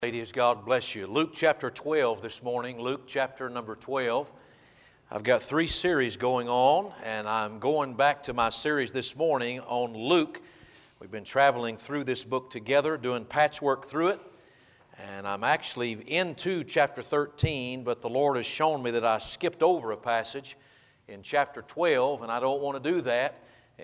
Ladies, God bless you. Luke chapter 12 this morning, Luke chapter number 12. I've got 3 series going on, and I'm going back to my series this morning on Luke. We've been traveling through this book together, doing patchwork through it, and I'm actually into chapter 13, but the Lord has shown me that I skipped over a passage in chapter 12, and I don't want to do that.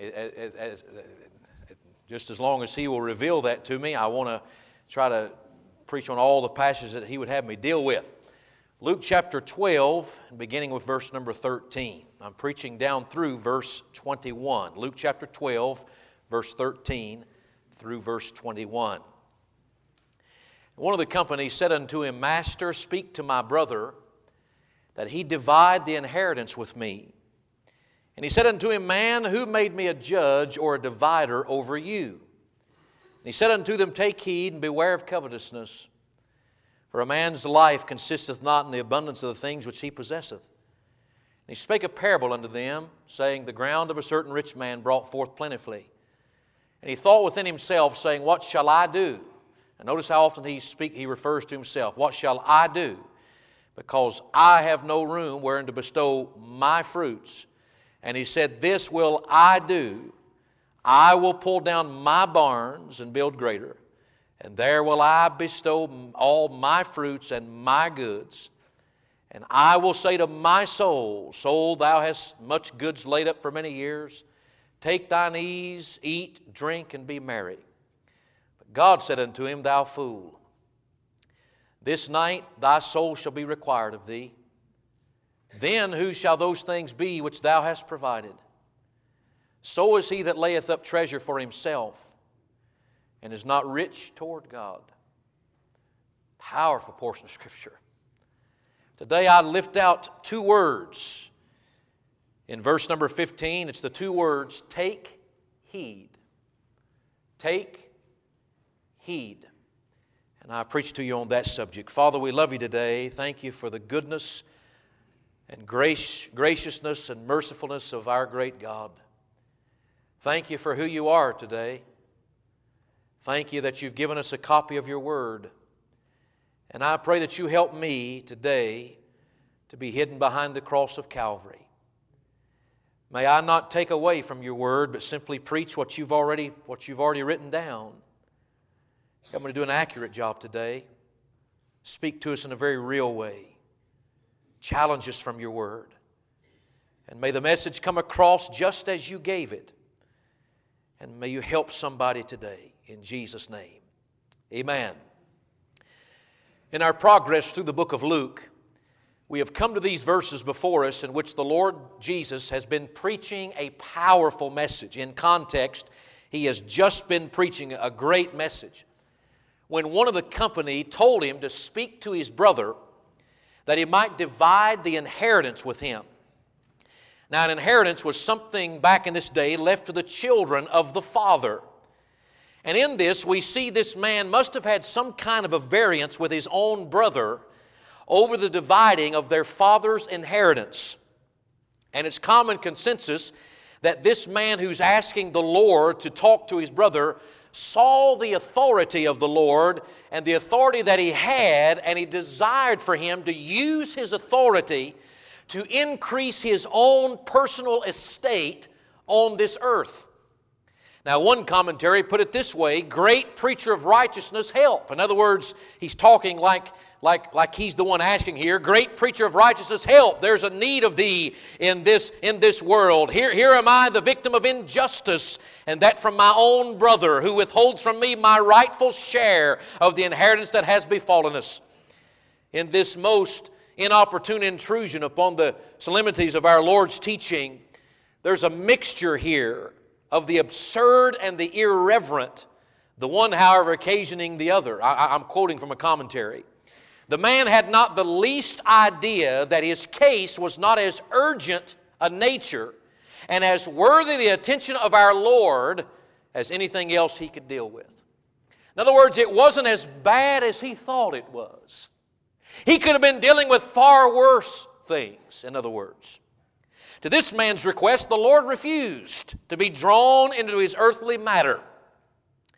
Just as long as He will reveal that to me, I want to try to preach on all the passages that He would have me deal with. Luke chapter 12, beginning with verse number 13. I'm preaching down through verse 21. Luke chapter 12, verse 13 through verse 21. One of the company said unto him, Master, speak to my brother, that he divide the inheritance with me. And he said unto him, Man, who made me a judge or a divider over you? And he said unto them, Take heed and beware of covetousness, for a man's life consisteth not in the abundance of the things which he possesseth. And he spake a parable unto them, saying, The ground of a certain rich man brought forth plentifully. And he thought within himself, saying, What shall I do? And notice how often he refers to himself. What shall I do? Because I have no room wherein to bestow my fruits. And he said, This will I do. I will pull down my barns and build greater, and there will I bestow all my fruits and my goods. And I will say to my soul, Soul, thou hast much goods laid up for many years. Take thine ease, eat, drink, and be merry. But God said unto him, Thou fool, this night thy soul shall be required of thee. Then whose shall those things be which thou hast provided? So is he that layeth up treasure for himself, and is not rich toward God. Powerful portion of Scripture. Today I lift out 2 words. In verse number 15, it's the 2 words, take heed. Take heed. And I preach to you on that subject. Father, we love you today. Thank you for the goodness and graciousness and mercifulness of our great God. Thank you for who you are today. Thank you that you've given us a copy of your word. And I pray that you help me today to be hidden behind the cross of Calvary. May I not take away from your word, but simply preach what you've already written down. Help me to do an accurate job today. Speak to us in a very real way. Challenge us from your word. And may the message come across just as you gave it. And may you help somebody today, in Jesus' name. Amen. In our progress through the book of Luke, we have come to these verses before us in which the Lord Jesus has been preaching a powerful message. In context, He has just been preaching a great message. When one of the company told Him to speak to his brother that he might divide the inheritance with him. Now, an inheritance was something back in this day left to the children of the father. And in this, we see this man must have had some kind of a variance with his own brother over the dividing of their father's inheritance. And it's common consensus that this man who's asking the Lord to talk to his brother saw the authority of the Lord and the authority that he had, and he desired for him to use his authority to increase his own personal estate on this earth. Now, one commentary put it this way, great preacher of righteousness, help. In other words, he's talking like he's the one asking here, great preacher of righteousness, help. There's a need of thee in this world. Here am I, the victim of injustice, and that from my own brother who withholds from me my rightful share of the inheritance that has befallen us. In this most inopportune intrusion upon the solemnities of our Lord's teaching, there's a mixture here of the absurd and the irreverent, the one, however, occasioning the other. I'm quoting from a commentary. The man had not the least idea that his case was not as urgent a nature and as worthy the attention of our Lord as anything else he could deal with. In other words, it wasn't as bad as he thought it was. He could have been dealing with far worse things, in other words. To this man's request, the Lord refused to be drawn into his earthly matter.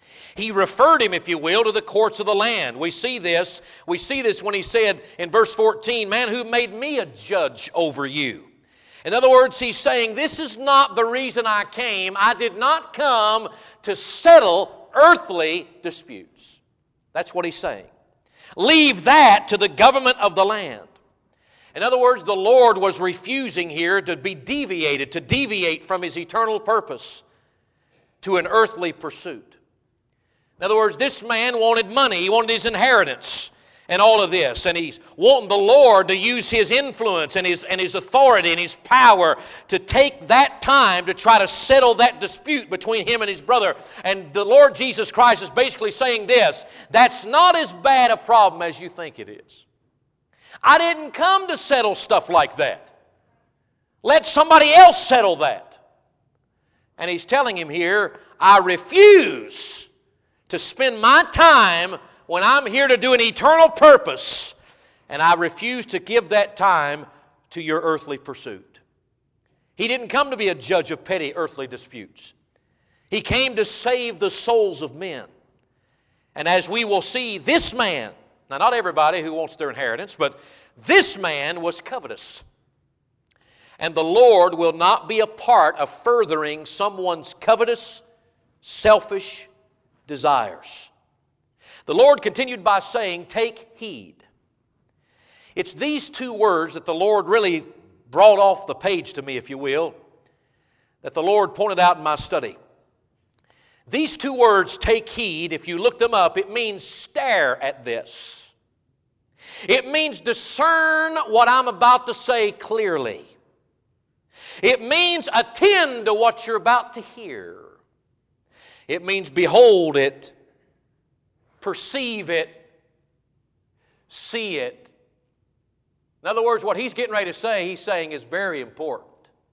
He referred him, if you will, to the courts of the land. We see this when he said in verse 14, "Man, who made me a judge over you?" In other words, he's saying, this is not the reason I came. I did not come to settle earthly disputes. That's what he's saying. Leave that to the government of the land. In other words, the Lord was refusing here to deviate from His eternal purpose to an earthly pursuit. In other words, this man wanted money. He wanted his inheritance and all of this. And he's wanting the Lord to use His influence and His authority and His power to take that time to try to settle that dispute between him and his brother. And the Lord Jesus Christ is basically saying this: that's not as bad a problem as you think it is. I didn't come to settle stuff like that. Let somebody else settle that. And He's telling him here, I refuse to spend my time when I'm here to do an eternal purpose, and I refuse to give that time to your earthly pursuit. He didn't come to be a judge of petty earthly disputes. He came to save the souls of men. And as we will see, this man, now not everybody who wants their inheritance, but this man was covetous. And the Lord will not be a part of furthering someone's covetous, selfish desires. The Lord continued by saying, take heed. It's these two words that the Lord really brought off the page to me, if you will, that the Lord pointed out in my study. These two words, take heed, if you look them up, it means stare at this. It means discern what I'm about to say clearly. It means attend to what you're about to hear. It means behold it, perceive it, see it. In other words, what he's getting ready to say, he's saying is very important.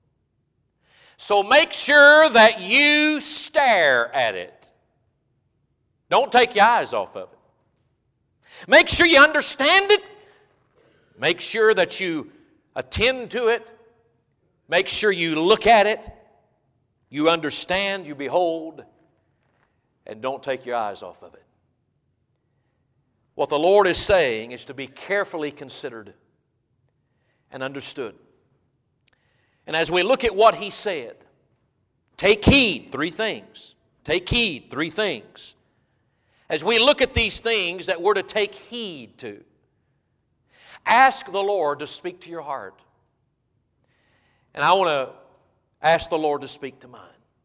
So make sure that you stare at it. Don't take your eyes off of it. Make sure you understand it. Make sure that you attend to it. Make sure you look at it. You understand, you behold, and don't take your eyes off of it. What the Lord is saying is to be carefully considered and understood. And as we look at what He said, take heed, three things. Take heed, three things. As we look at these things that we're to take heed to, ask the Lord to speak to your heart. And I want to ask the Lord to speak to mine.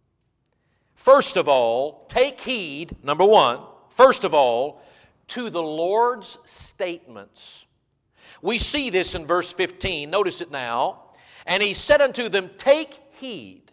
First of all, take heed, number one, first of all, to the Lord's statements. We see this in verse 15. Notice it now. And He said unto them, take heed,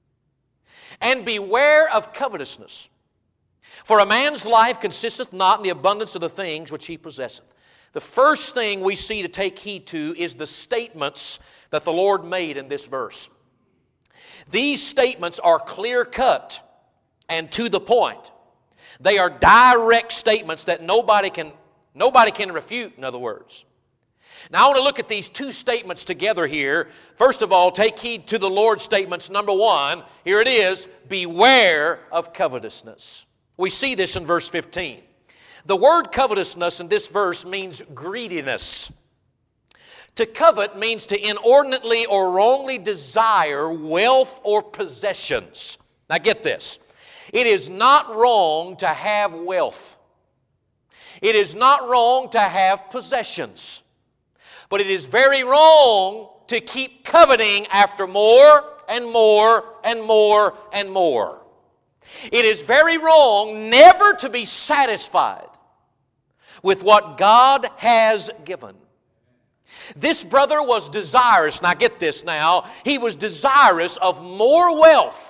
and beware of covetousness. For a man's life consisteth not in the abundance of the things which he possesseth. The first thing we see to take heed to is the statements that the Lord made in this verse. These statements are clear-cut and to the point. They are direct statements that nobody can refute, in other words. Now I want to look at these two statements together here. First of all, take heed to the Lord's statements. Number one, here it is, beware of covetousness. We see this in verse 15. The word covetousness in this verse means greediness. To covet means to inordinately or wrongly desire wealth or possessions. Now get this. It is not wrong to have wealth. It is not wrong to have possessions. But it is very wrong to keep coveting after more and more and more and more. It is very wrong never to be satisfied with what God has given. This brother was desirous, now get this now, he was desirous of more wealth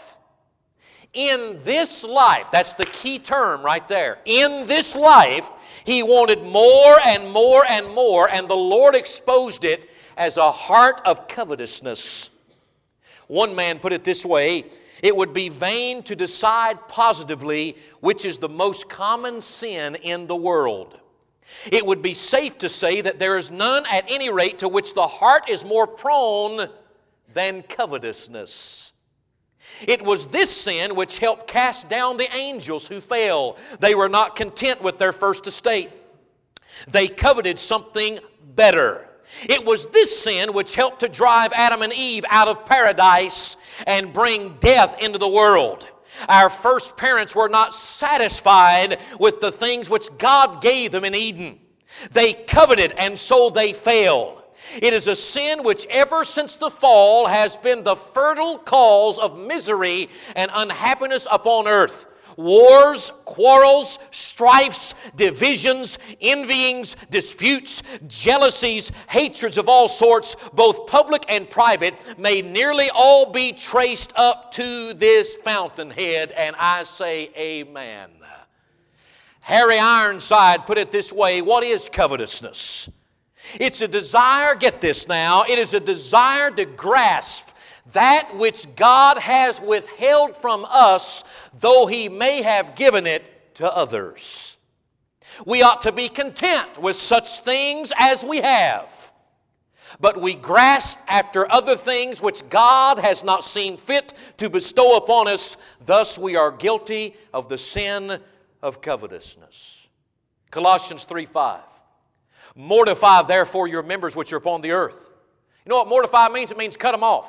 in this life. That's the key term right there. In this life, he wanted more and more and more, and the Lord exposed it as a heart of covetousness. One man put it this way, it would be vain to decide positively which is the most common sin in the world. It would be safe to say that there is none at any rate to which the heart is more prone than covetousness. It was this sin which helped cast down the angels who fell. They were not content with their first estate. They coveted something better. It was this sin which helped to drive Adam and Eve out of paradise and bring death into the world. Our first parents were not satisfied with the things which God gave them in Eden. They coveted, and so they fell. It is a sin which ever since the fall has been the fertile cause of misery and unhappiness upon earth. Wars, quarrels, strifes, divisions, envyings, disputes, jealousies, hatreds of all sorts, both public and private, may nearly all be traced up to this fountainhead, and I say amen. Harry Ironside put it this way: what is covetousness? It's a desire, get this now, it is a desire to grasp that which God has withheld from us, though He may have given it to others. We ought to be content with such things as we have, but we grasp after other things which God has not seen fit to bestow upon us. Thus we are guilty of the sin of covetousness. Colossians 3:5. Mortify therefore your members which are upon the earth. You know what mortify means? It means cut them off.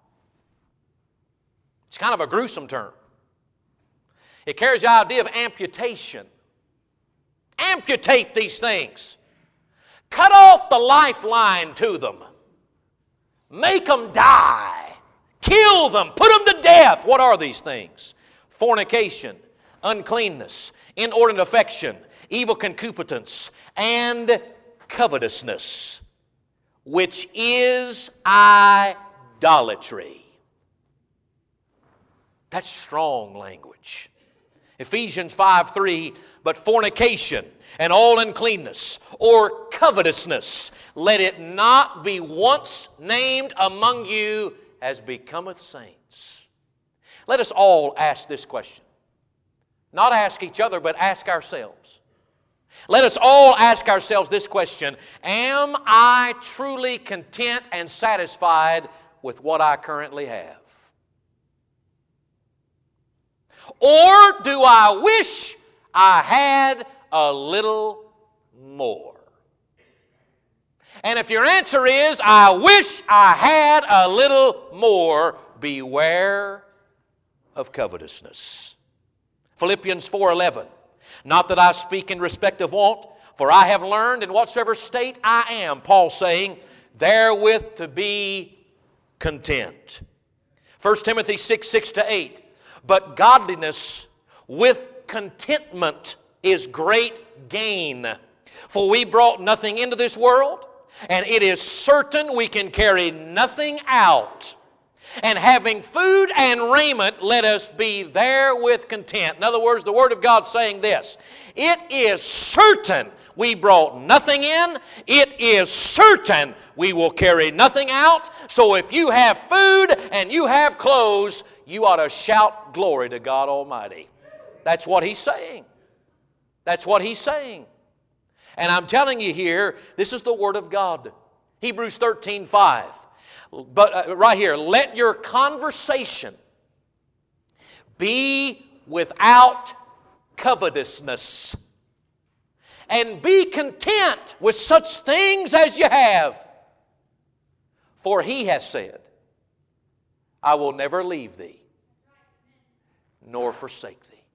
It's kind of a gruesome term. It carries the idea of amputation. Amputate these things. Cut off the lifeline to them. Make them die. Kill them. Put them to death. What are these things? Fornication, uncleanness, inordinate affection, evil concupiscence, and covetousness, which is idolatry. That's strong language. Ephesians 5:3, but fornication and all uncleanness or covetousness, let it not be once named among you as becometh saints. Let us all ask this question. Not ask each other, but ask ourselves. Let us all ask ourselves this question: am I truly content and satisfied with what I currently have? Or do I wish I had a little more? And if your answer is, I wish I had a little more, beware of covetousness. Philippians 4:11. Not that I speak in respect of want, for I have learned in whatsoever state I am, Paul saying, therewith to be content. 1 Timothy 6:6-8. But godliness with contentment is great gain. For we brought nothing into this world, and it is certain we can carry nothing out. And having food and raiment, let us be therewith content. In other words, the Word of God saying this: it is certain we brought nothing in. It is certain we will carry nothing out. So if you have food and you have clothes, you ought to shout glory to God Almighty. That's what He's saying. That's what He's saying. And I'm telling you here, this is the Word of God. Hebrews 13:5. But right here, let your conversation be without covetousness, and be content with such things as you have. For He has said, I will never leave thee, nor forsake thee.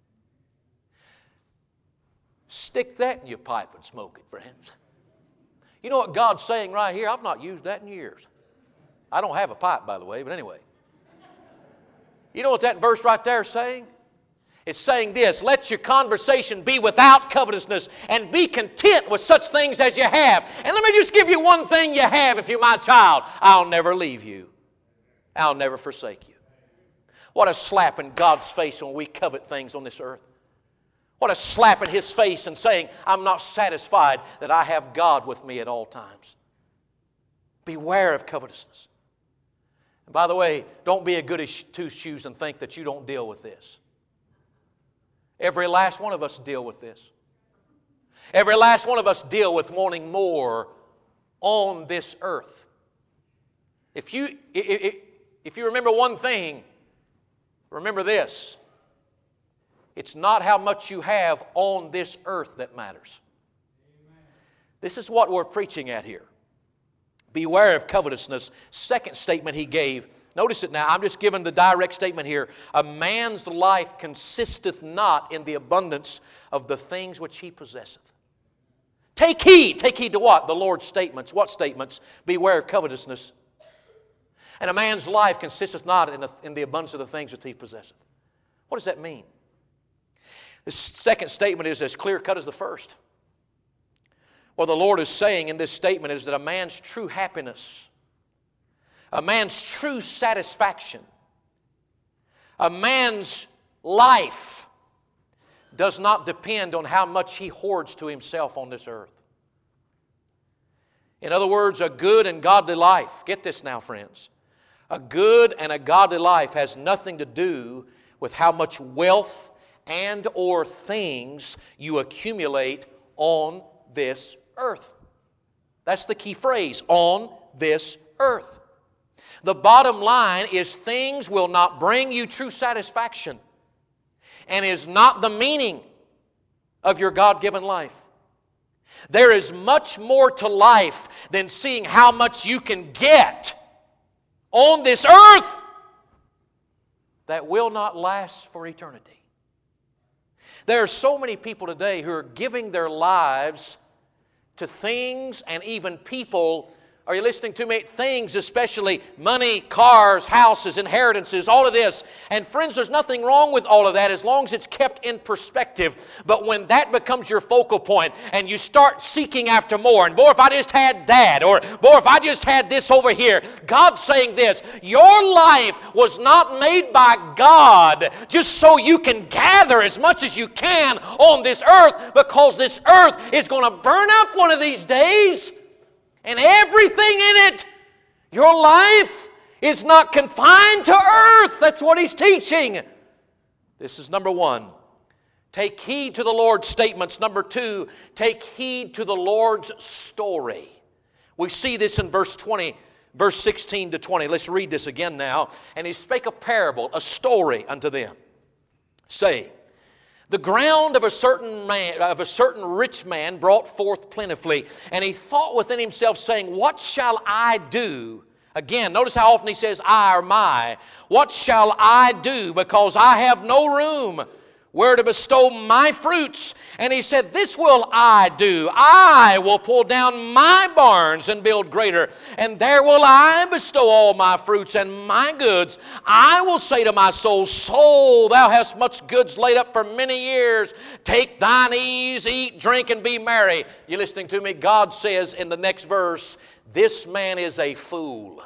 Stick that in your pipe and smoke it, friends. You know what God's saying right here? I've not used that in years. I don't have a pipe, by the way, but anyway. You know what that verse right there is saying? It's saying this: let your conversation be without covetousness, and be content with such things as you have. And let me just give you one thing you have if you're my child. I'll never leave you. I'll never forsake you. What a slap in God's face when we covet things on this earth. What a slap in His face in saying, I'm not satisfied that I have God with me at all times. Beware of covetousness. And by the way, don't be a goody two-shoes and think that you don't deal with this. Every last one of us deal with this. Every last one of us deal with wanting more on this earth. If you remember one thing, Remember this. It's not how much you have on this earth that matters. This is what we're preaching at here. Beware of covetousness. Second statement he gave. Notice it now. I'm just giving the direct statement here. A man's life consisteth not in the abundance of the things which he possesseth. Take heed. Take heed to what? The Lord's statements. What statements? Beware of covetousness. And a man's life consisteth not in the abundance of the things which he possesseth. What does that mean? The second statement is as clear-cut as the first. What the Lord is saying in this statement is that a man's true happiness, a man's true satisfaction, a man's life does not depend on how much he hoards to himself on this earth. In other words, a good and godly life, get this now, friends, a good and a godly life has nothing to do with how much wealth and or things you accumulate on this earth. That's the key phrase, on this earth. The bottom line is things will not bring you true satisfaction and is not the meaning of your God-given life. There is much more to life than seeing how much you can get on this earth that will not last for eternity. There are so many people today who are giving their lives to things and even people. Are you listening to me? Things, especially money, cars, houses, inheritances, all of this. And friends, there's nothing wrong with all of that as long as it's kept in perspective. But when that becomes your focal point and you start seeking after more, and boy, if I just had that, or boy, if I just had this over here, God's saying this, your life was not made by God just so you can gather as much as you can on this earth, because this earth is going to burn up one of these days. And everything in it, your life is not confined to earth. That's what he's teaching. This is number one. Take heed to the Lord's statements. Number two, take heed to the Lord's story. We see this in verse 20, verse 16 to 20. Let's read this again now. And he spake a parable, a story unto them, saying, the ground of a certain rich man brought forth plentifully, and he thought within himself, saying, what shall I do? Again, notice how often he says I or my. What shall I do, because I have no room where to bestow my fruits? And he said, this will I do. I will pull down my barns and build greater, and there will I bestow all my fruits and my goods. I will say to my soul, soul, thou hast much goods laid up for many years. Take thine ease, eat, drink, and be merry. You listening to me? God says in the next verse, this man is a fool.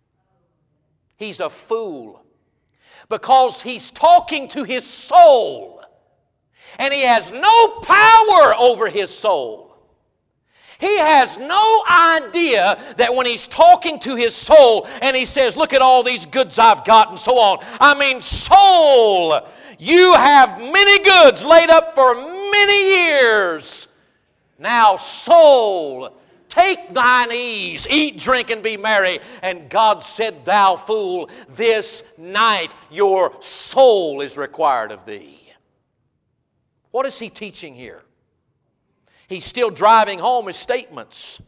He's a fool. Because he's talking to his soul, and he has no power over his soul. He has no idea that when he's talking to his soul and he says, look at all these goods I've got and so on. I mean, soul, you have many goods laid up for many years. Now, soul, take thine ease, eat, drink, and be merry. And God said, thou fool, this night your soul is required of thee. What is he teaching here? He's still driving home his statements.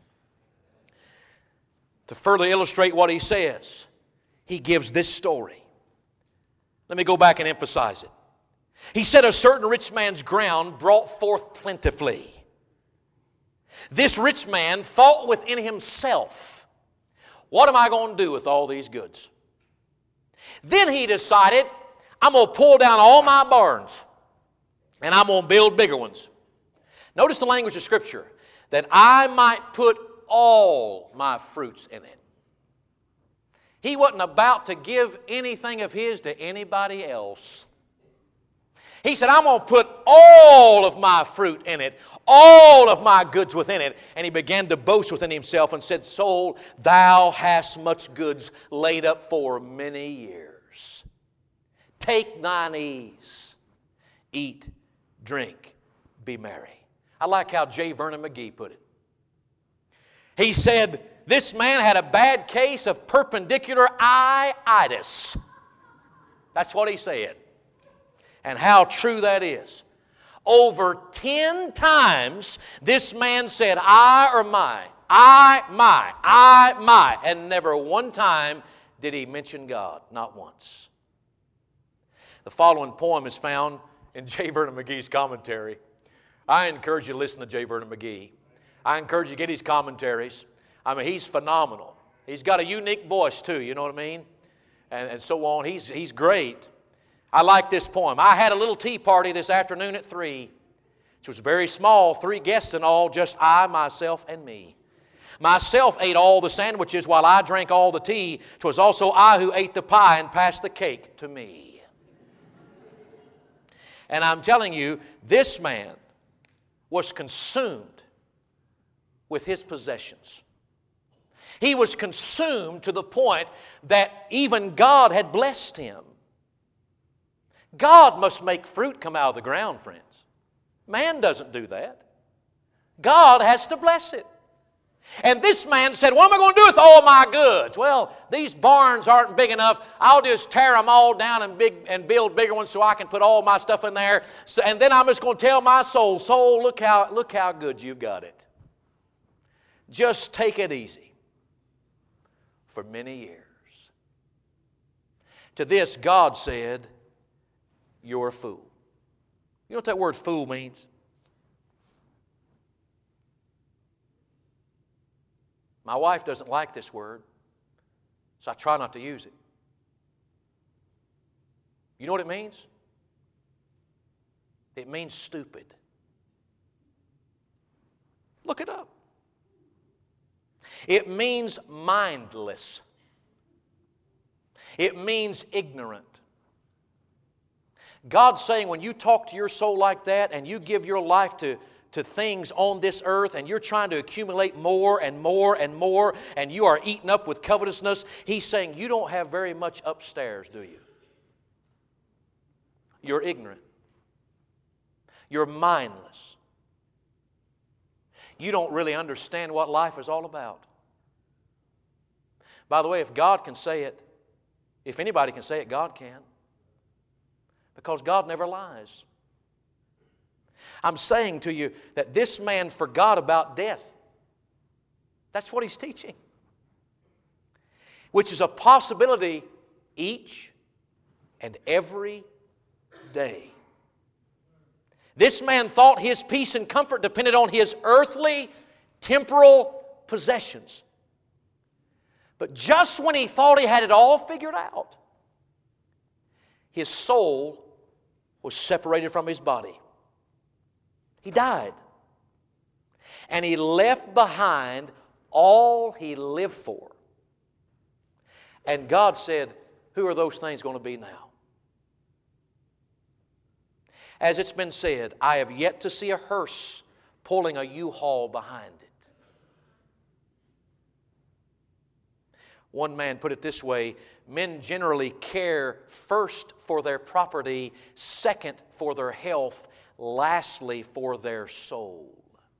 To further illustrate what he says, he gives this story. Let me go back and emphasize it. He said, a certain rich man's ground brought forth plentifully. This rich man thought within himself, what am I going to do with all these goods? Then he decided, I'm going to pull down all my barns and I'm going to build bigger ones. Notice the language of Scripture, that I might put all my fruits in it. He wasn't about to give anything of his to anybody else. He said, I'm going to put all of my fruit in it, all of my goods within it. And he began to boast within himself and said, soul, thou hast much goods laid up for many years. Take thine ease, eat, drink, be merry. I like how J. Vernon McGee put it. He said, this man had a bad case of perpendicular eye-itis. That's what he said. And how true that is. Over 10 times this man said, I or my, I, my. And never one time did he mention God. Not once. The following poem is found in J. Vernon McGee's commentary. I encourage you to listen to J. Vernon McGee. I encourage you to get his commentaries. I mean, he's phenomenal. He's got a unique voice too, you know what I mean? And so on. He's great. I like this poem. I had a little tea party this afternoon at 3, which was very small, 3 guests in all, just I, myself, and me. Myself ate all the sandwiches while I drank all the tea. 'Twas also I who ate the pie and passed the cake to me. And I'm telling you, this man was consumed with his possessions. He was consumed to the point that even God had blessed him. God must make fruit come out of the ground, friends. Man doesn't do that. God has to bless it. And this man said, what am I going to do with all my goods? Well, these barns aren't big enough. I'll just tear them all down and build bigger ones so I can put all my stuff in there. And then I'm just going to tell my soul, look how good you've got it. Just take it easy for many years. To this, God said, you're a fool. You know what that word fool means? My wife doesn't like this word, so I try not to use it. You know what it means? It means stupid. Look it up. It means mindless. It means ignorant. God's saying when you talk to your soul like that and you give your life to things on this earth and you're trying to accumulate more and more and more and you are eaten up with covetousness, He's saying you don't have very much upstairs, do you? You're ignorant. You're mindless. You don't really understand what life is all about. By the way, if God can say it, if anybody can say it, God can. Because God never lies. I'm saying to you that this man forgot about death. That's what he's teaching. Which is a possibility each and every day. This man thought his peace and comfort depended on his earthly, temporal possessions. But just when he thought he had it all figured out, his soul was separated from his body. He died. And he left behind all he lived for. And God said, who are those things going to be now? As it's been said, I have yet to see a hearse pulling a U-Haul behind it. One man put it this way, men generally care first for their property, second for their health, lastly for their soul.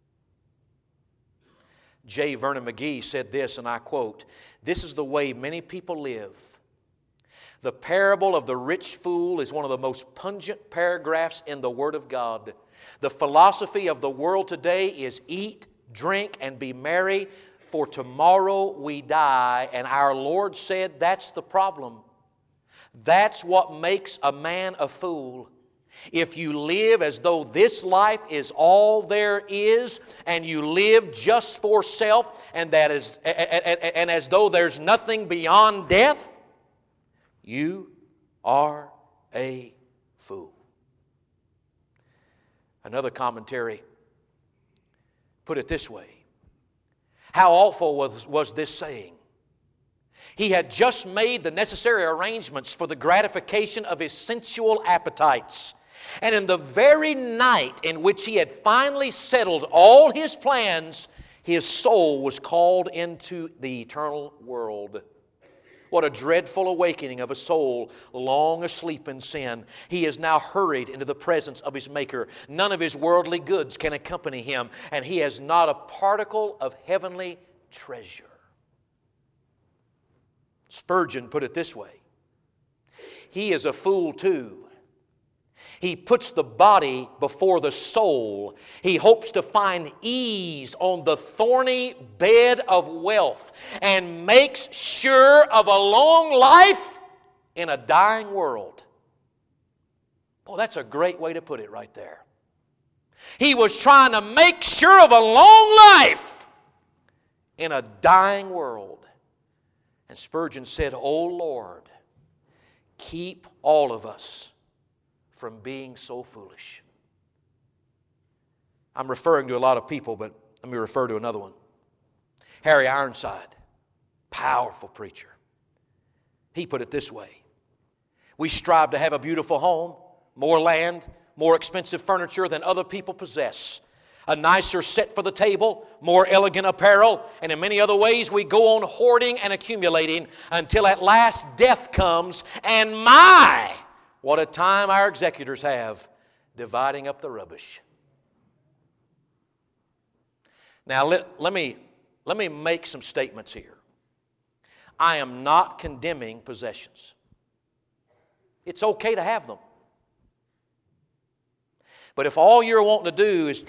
J. Vernon McGee said this, and I quote, this is the way many people live. The parable of the rich fool is one of the most pungent paragraphs in the Word of God. The philosophy of the world today is eat, drink, and be merry, for tomorrow we die. And our Lord said that's the problem. That's what makes a man a fool. If you live as though this life is all there is, and you live just for self, and as though there's nothing beyond death, you are a fool. Another commentary put it this way. How awful was this saying? He had just made the necessary arrangements for the gratification of his sensual appetites. And in the very night in which he had finally settled all his plans, his soul was called into the eternal world. What a dreadful awakening of a soul long asleep in sin. He is now hurried into the presence of his Maker. None of his worldly goods can accompany him, and he has not a particle of heavenly treasure. Spurgeon put it this way. he is a fool too. He puts the body before the soul. He hopes to find ease on the thorny bed of wealth and makes sure of a long life in a dying world. Boy, that's a great way to put it right there. He was trying to make sure of a long life in a dying world. And Spurgeon said, "O Lord, keep all of us from being so foolish." I'm referring to a lot of people, but let me refer to another one. Harry Ironside, powerful preacher. He put it this way: we strive to have a beautiful home, more land, more expensive furniture than other people possess, a nicer set for the table, more elegant apparel, and in many other ways we go on hoarding and accumulating until at last death comes, and my, what a time our executors have dividing up the rubbish. Now let me make some statements here. I am not condemning possessions. It's okay to have them. But if all you're wanting to do is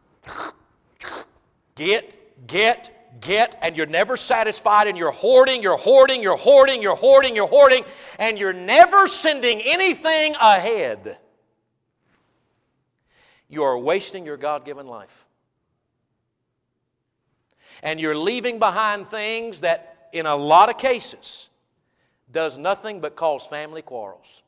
get, and you're never satisfied, and you're hoarding, and you're never sending anything ahead, you are wasting your God-given life. And you're leaving behind things that, in a lot of cases, does nothing but cause family quarrels.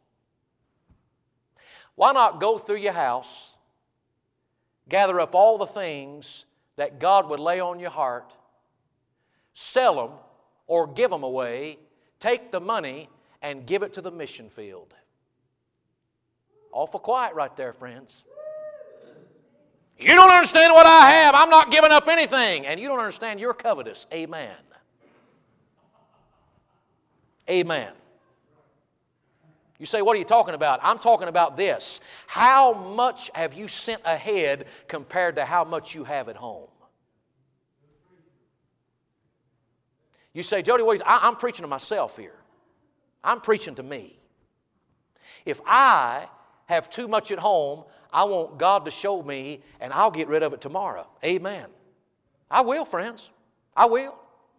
Why not go through your house, gather up all the things that God would lay on your heart, sell them or give them away, take the money and give it to the mission field? Awful quiet right there, friends. You don't understand what I have. I'm not giving up anything. And you don't understand you're covetous. Amen. Amen. You say, what are you talking about? I'm talking about this. How much have you sent ahead compared to how much you have at home? You say, Jody, I'm preaching to myself here. I'm preaching to me. If I have too much at home, I want God to show me, and I'll get rid of it tomorrow. Amen. I will, friends. I will.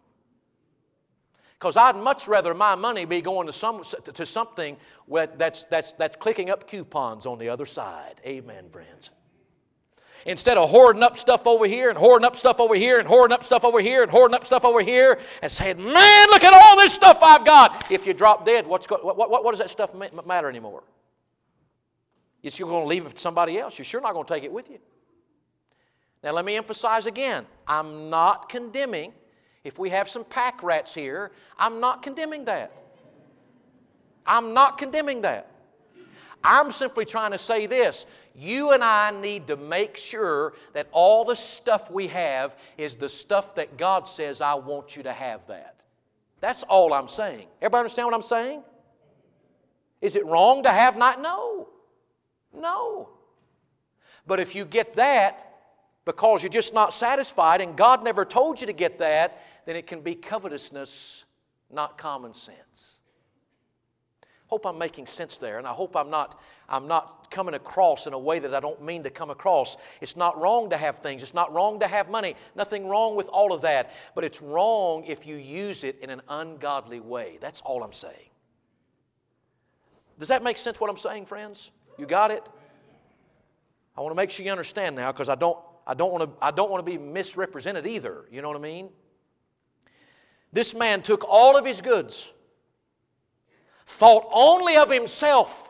Because I'd much rather my money be going to something that's clicking up coupons on the other side. Amen, friends. Instead of hoarding up stuff over here and hoarding up stuff over here and hoarding up stuff over here and hoarding up stuff over here and saying, man, look at all this stuff I've got. If you drop dead, what does that stuff matter anymore? You're going to leave it to somebody else. You're sure not going to take it with you. Now let me emphasize again, I'm not condemning. If we have some pack rats here, I'm not condemning that. I'm not condemning that. I'm simply trying to say this. You and I need to make sure that all the stuff we have is the stuff that God says, I want you to have that. That's all I'm saying. Everybody understand what I'm saying? Is it wrong to have not? No. No. But if you get that because you're just not satisfied and God never told you to get that, then it can be covetousness, not common sense. Hope I'm making sense there, and I hope I'm not coming across in a way that I don't mean to come across. It's not wrong to have things. It's not wrong to have money. Nothing wrong with all of that. But it's wrong if you use it in an ungodly way. That's all I'm saying. Does that make sense what I'm saying, friends? You got it? I want to make sure you understand now, because I don't want to be misrepresented either. You know what I mean? This man took all of his goods, thought only of himself,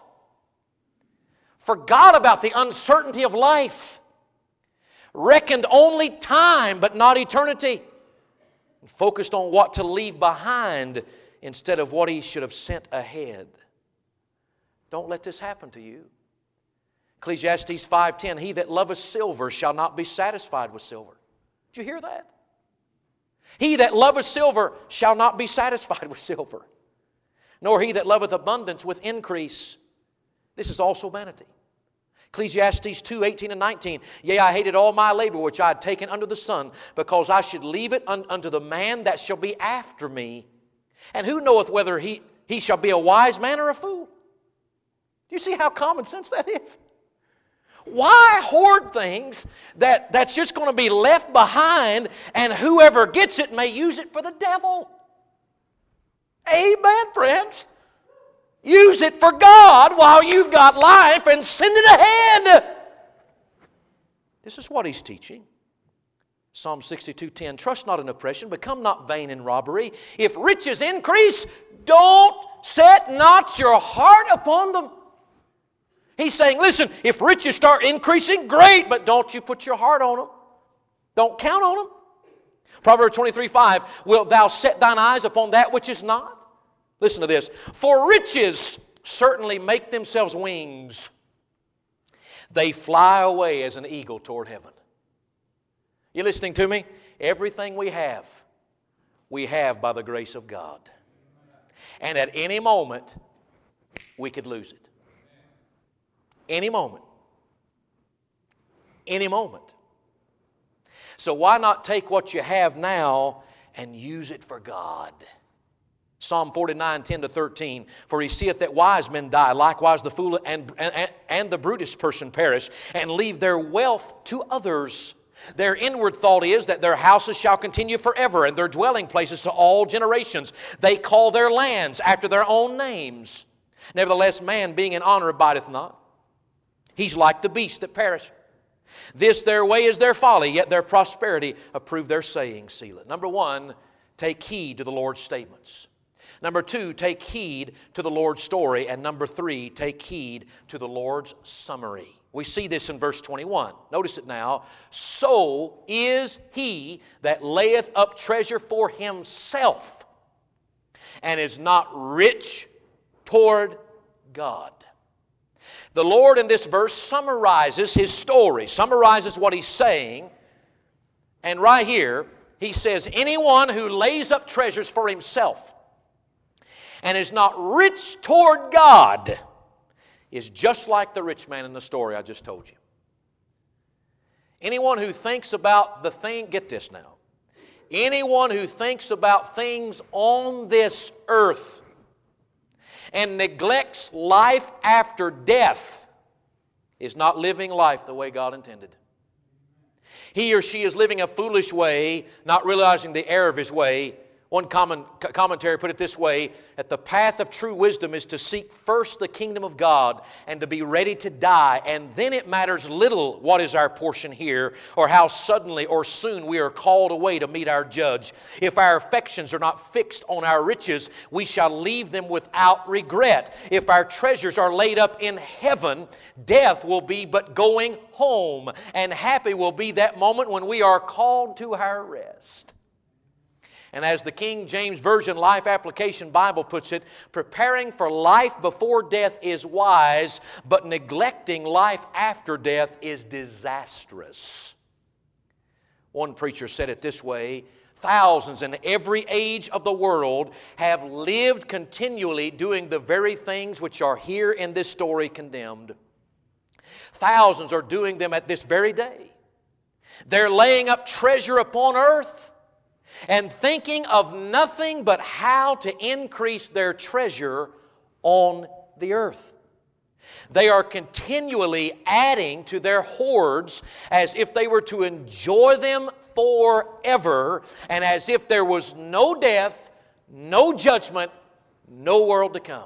forgot about the uncertainty of life, reckoned only time but not eternity, and focused on what to leave behind instead of what he should have sent ahead. Don't let this happen to you. Ecclesiastes 5:10, he that loveth silver shall not be satisfied with silver. Did you hear that? He that loveth silver shall not be satisfied with silver, nor he that loveth abundance with increase. This is also vanity. Ecclesiastes 2:18 and 19, yea, I hated all my labor which I had taken under the sun, because I should leave it unto the man that shall be after me. And who knoweth whether he he shall be a wise man or a fool. Do you see how common sense that is? Why hoard things that's just going to be left behind, and whoever gets it may use it for the devil? Amen, friends. Use it for God while you've got life and send it ahead. This is what he's teaching. Psalm 62:10, trust not in oppression, become not vain in robbery. If riches increase, don't set not your heart upon them. He's saying, listen, if riches start increasing, great, but don't you put your heart on them. Don't count on them. Proverbs 23:5, wilt thou set thine eyes upon that which is not? Listen to this. For riches certainly make themselves wings. They fly away as an eagle toward heaven. You listening to me? Everything we have by the grace of God. And at any moment, we could lose it. Any moment. Any moment. So why not take what you have now and use it for God? Psalm 49:10-13, for he seeth that wise men die, likewise the fool and the brutish person perish, and leave their wealth to others. Their inward thought is that their houses shall continue forever, and their dwelling places to all generations. They call their lands after their own names. Nevertheless, man being in honor abideth not. He's like the beast that perish. This their way is their folly, yet their prosperity approve their saying. Selah. Number one, take heed to the Lord's statements. Number two, take heed to the Lord's story. And number three, take heed to the Lord's summary. We see this in verse 21. Notice it now. So is he that layeth up treasure for himself and is not rich toward God. The Lord in this verse summarizes His story, summarizes what He's saying. And right here, He says, anyone who lays up treasures for himself and is not rich toward God is just like the rich man in the story I just told you. Anyone who thinks about the thing, get this now. Anyone who thinks about things on this earth and neglects life after death is not living life the way God intended. He or she is living a foolish way, not realizing the error of his way. One commentary put it this way, that the path of true wisdom is to seek first the kingdom of God and to be ready to die, and then it matters little what is our portion here or how suddenly or soon we are called away to meet our judge. If our affections are not fixed on our riches, we shall leave them without regret. If our treasures are laid up in heaven, death will be but going home, and happy will be that moment when we are called to our rest. And as the King James Version Life Application Bible puts it, preparing for life before death is wise, but neglecting life after death is disastrous. One preacher said it this way, thousands in every age of the world have lived continually doing the very things which are here in this story condemned. Thousands are doing them at this very day. They're laying up treasure upon earth and thinking of nothing but how to increase their treasure on the earth. They are continually adding to their hoards as if they were to enjoy them forever, and as if there was no death, no judgment, no world to come.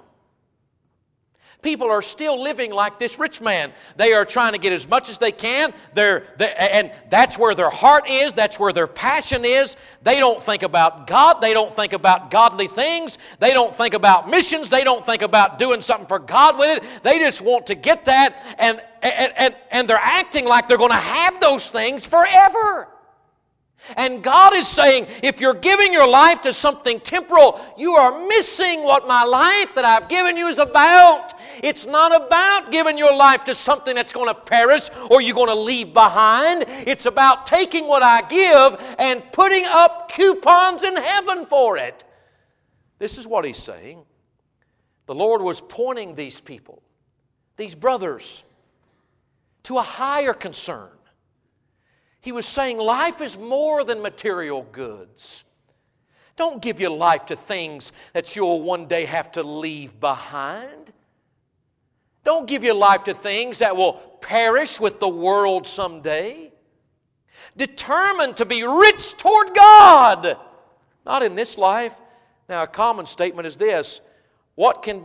People are still living like this rich man. They are trying to get as much as they can. And that's where their heart is. That's where their passion is. They don't think about God. They don't think about godly things. They don't think about missions. They don't think about doing something for God with it. They just want to get that, and they're acting like they're going to have those things forever. And God is saying, if you're giving your life to something temporal, you are missing what my life that I've given you is about. It's not about giving your life to something that's going to perish or you're going to leave behind. It's about taking what I give and putting up coupons in heaven for it. This is what He's saying. The Lord was pointing these people, these brothers, to a higher concern. He was saying life is more than material goods. Don't give your life to things that you'll one day have to leave behind. Don't give your life to things that will perish with the world someday. Determined to be rich toward God, not in this life. Now, a common statement is this: when can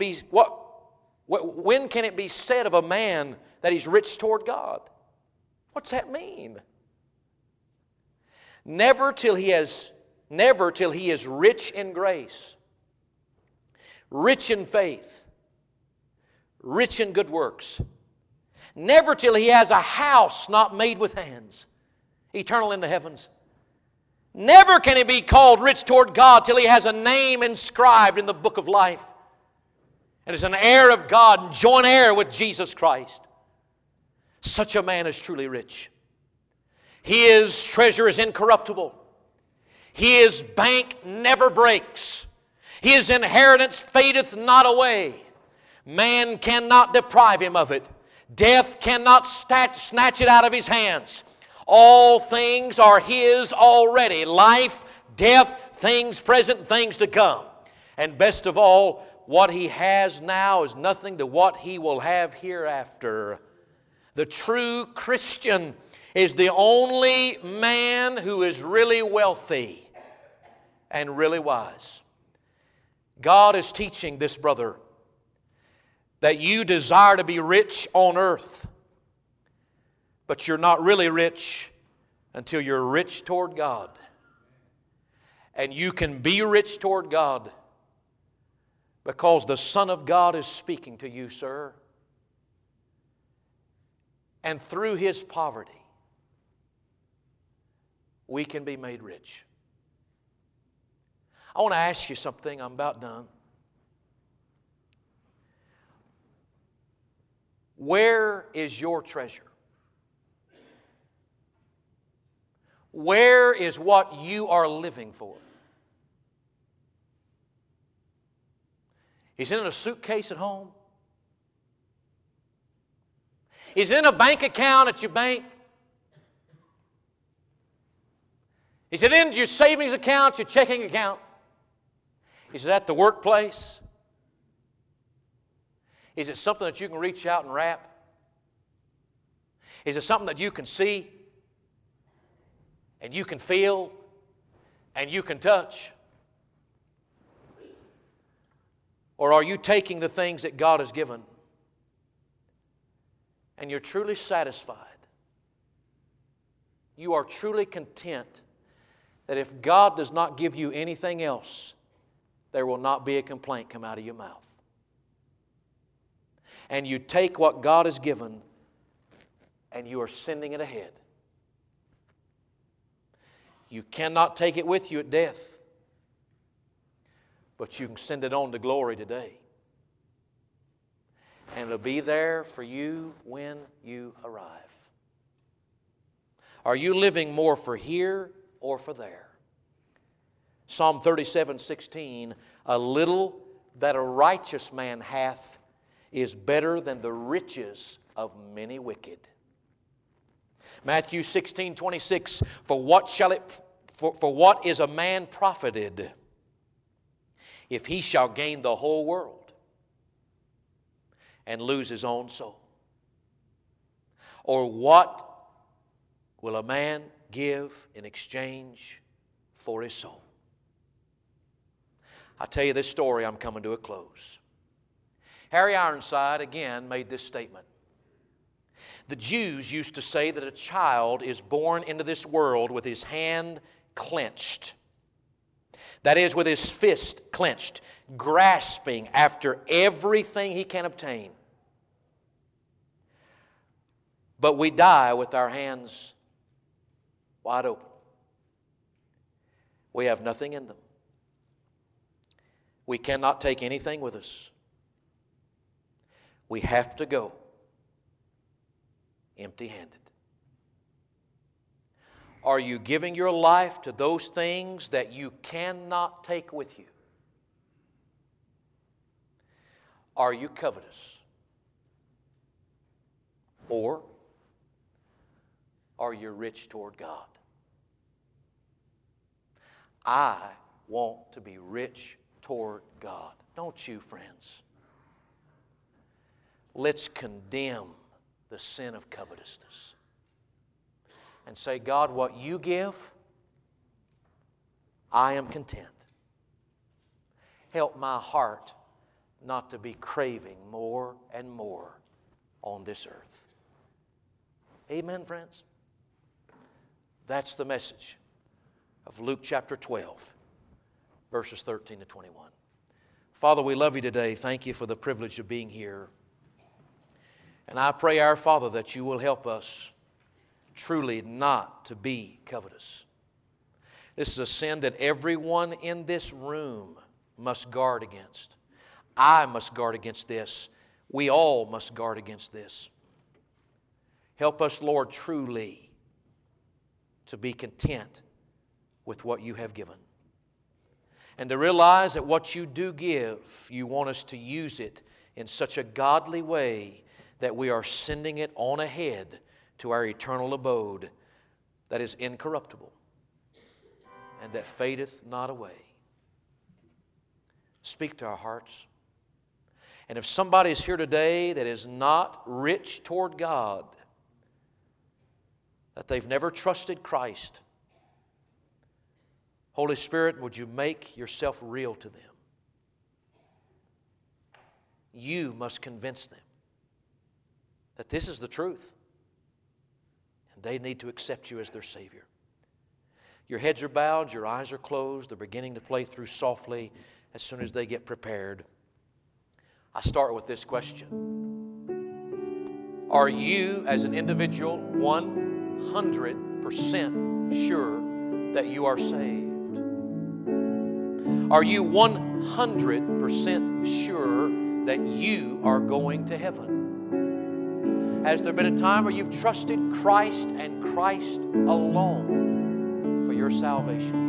it be said of a man that he's rich toward God? What's that mean? Never till he is rich in grace, rich in faith, rich in good works. Never till he has a house not made with hands, eternal in the heavens. Never can he be called rich toward God till he has a name inscribed in the book of life and is an heir of God and joint heir with Jesus Christ. Such a man is truly rich. His treasure is incorruptible. His bank never breaks. His inheritance fadeth not away. Man cannot deprive him of it. Death cannot snatch it out of his hands. All things are his already. Life, death, things present, things to come. And best of all, what he has now is nothing to what he will have hereafter. The true Christian is the only man who is really wealthy and really wise. God is teaching this brother that you desire to be rich on earth, but you're not really rich until you're rich toward God. And you can be rich toward God because the Son of God is speaking to you, sir. And through His poverty, we can be made rich. I want to ask you something. I'm about done. Where is your treasure? Where is what you are living for? Is it in a suitcase at home? Is it in a bank account at your bank? Is it in your savings account, your checking account? Is it at the workplace? Is it something that you can reach out and wrap? Is it something that you can see and you can feel and you can touch? Or are you taking the things that God has given and you're truly satisfied? You are truly content that if God does not give you anything else, there will not be a complaint come out of your mouth. And you take what God has given and you are sending it ahead. You cannot take it with you at death, but you can send it on to glory today. And it'll be there for you when you arrive. Are you living more for here or for there? Psalm 37:16, a little that a righteous man hath is better than the riches of many wicked. Matthew 16:26, for what is a man profited if he shall gain the whole world and lose his own soul? Or what will a man give in exchange for his soul? I tell you this story, I'm coming to a close. Harry Ironside again made this statement. The Jews used to say that a child is born into this world with his hand clenched. That is, with his fist clenched, grasping after everything he can obtain. But we die with our hands wide open. We have nothing in them. We cannot take anything with us. We have to go empty-handed. Are you giving your life to those things that you cannot take with you? Are you covetous? Or are you rich toward God? I want to be rich toward God. Don't you, friends? Let's condemn the sin of covetousness and say, God, what you give, I am content. Help my heart not to be craving more and more on this earth. Amen, friends? That's the message of Luke chapter 12, verses 13 to 21. Father, we love you today. Thank you for the privilege of being here. And I pray, our Father, that you will help us truly not to be covetous. This is a sin that everyone in this room must guard against. I must guard against this. We all must guard against this. Help us, Lord, truly to be content with what you have given. And to realize that what you do give, you want us to use it in such a godly way that we are sending it on ahead to our eternal abode that is incorruptible and that fadeth not away. Speak to our hearts. And if somebody is here today that is not rich toward God, that they've never trusted Christ, Holy Spirit, would you make yourself real to them? You must convince them that this is the truth, and they need to accept you as their Savior. Your heads are bowed, your eyes are closed, they're beginning to play through softly as soon as they get prepared. I start with this question. Are you, as an individual, 100% sure that you are saved? Are you 100% sure that you are going to heaven? Has there been a time where you've trusted Christ and Christ alone for your salvation?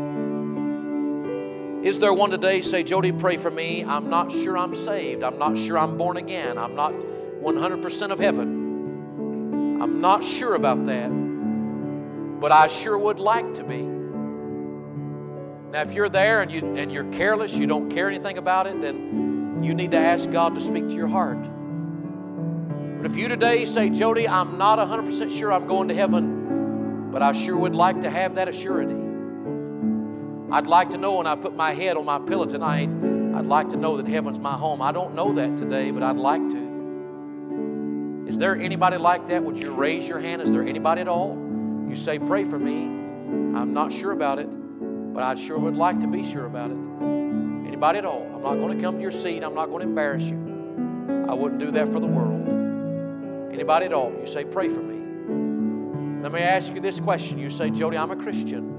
Is there one today, say, Jody, pray for me. I'm not sure I'm saved. I'm not sure I'm born again. I'm not 100% of heaven. I'm not sure about that, but I sure would like to be. Now, if you're there and you're careless, you don't care anything about it, then you need to ask God to speak to your heart. But if you today say, Jody, I'm not 100% sure I'm going to heaven, but I sure would like to have that assurity. I'd like to know when I put my head on my pillow tonight, I'd like to know that heaven's my home. I don't know that today, but I'd like to. Is there anybody like that? Would you raise your hand? Is there anybody at all? You say, pray for me. I'm not sure about it, but I sure would like to be sure about it. Anybody at all? I'm not going to come to your seat. I'm not going to embarrass you. I wouldn't do that for the world. Anybody at all? You say, pray for me. Let me ask you this question. You say, Jody, I'm a Christian.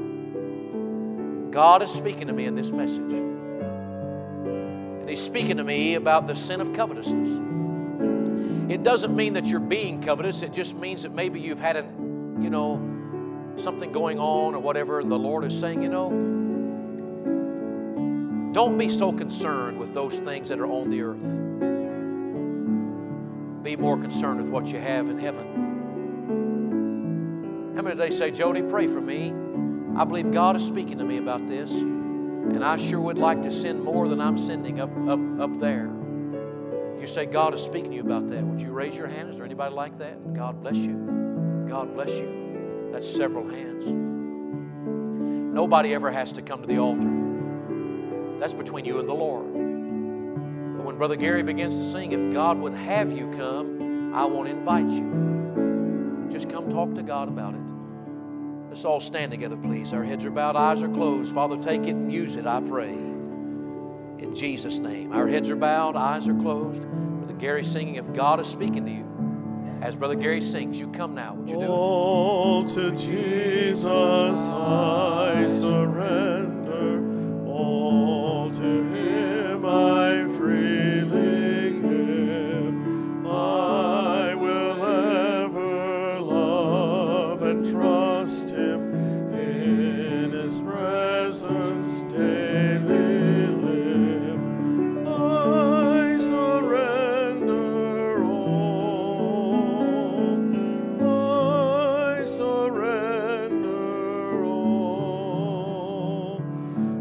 God is speaking to me in this message. And He's speaking to me about the sin of covetousness. It doesn't mean that you're being covetous. It just means that maybe you've had something going on or whatever, and the Lord is saying, don't be so concerned with those things that are on the earth. Be more concerned with what you have in heaven. How many today say, Jody, pray for me? I believe God is speaking to me about this, and I sure would like to send more than I'm sending up there. You say God is speaking to you about that. Would you raise your hand? Is there anybody like that? God bless you. God bless you. That's several hands. Nobody ever has to come to the altar. That's between you and the Lord. But when Brother Gary begins to sing, if God would have you come, I want to invite you. Just come talk to God about it. Let's all stand together, please. Our heads are bowed, eyes are closed. Father, take it and use it, I pray. In Jesus' name. Our heads are bowed, eyes are closed. Brother Gary singing, if God is speaking to you, as Brother Gary sings, you come now. Would you do it? All to Jesus I surrender. All to Him I freely give. I will ever love and trust Him, in His presence daily live. I surrender all. I surrender all.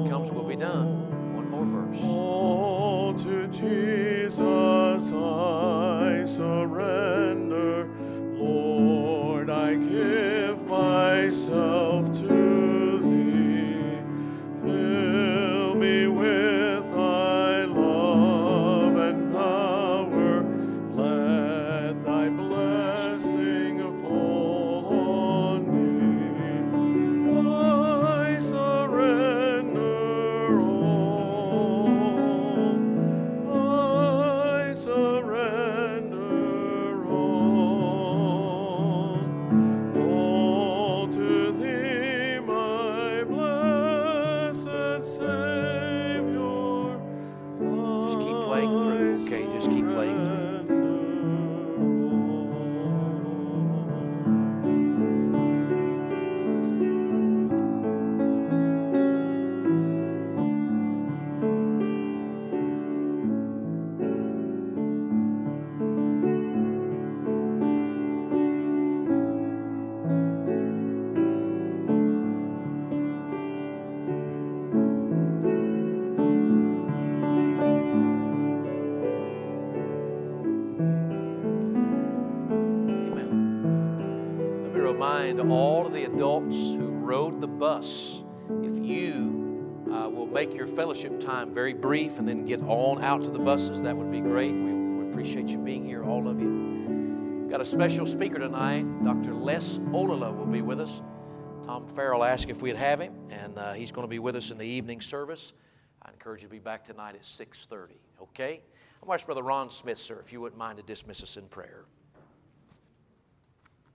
he comes, we'll be done. One more verse. All to Jesus I surrender. Lord, I give myself to Thee. Fill me with Thy love and power. Let Thy blessing fall on me. I surrender all. I surrender all. All to Thee, my blessed Savior. Just keep playing through, okay? Just keep playing through. Amen. Let me remind all of the adults who rode the bus, if you will make your fellowship time very brief and then get on out to the buses, that would be great. We appreciate you being here, all of you. Got a special speaker tonight. Dr. Les Olala will be with us. Tom Farrell asked if we'd have him, and he's going to be with us in the evening service. I encourage you to be back tonight at 6:30, okay? I'm going to ask Brother Ron Smith, sir, if you wouldn't mind to dismiss us in prayer.